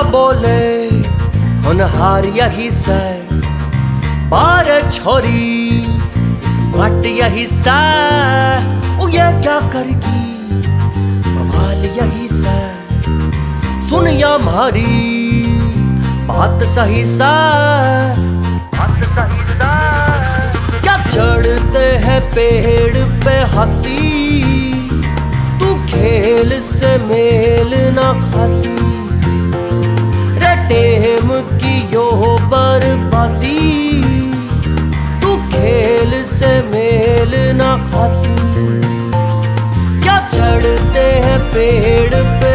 बोले होनहार यही से, बारे छोरी स्मार्ट यही से, ओ ये क्या करगी बवाल यही से। सुन या मारी बात सही सा, क्या चढ़ते हैं पेड़ पे हाथी, तू खेल से मेल ना खाती। रे टेम की यो बर्बादी, तू खेल से मेल ना खाती। क्या चढ़ते हैं पेड़ पे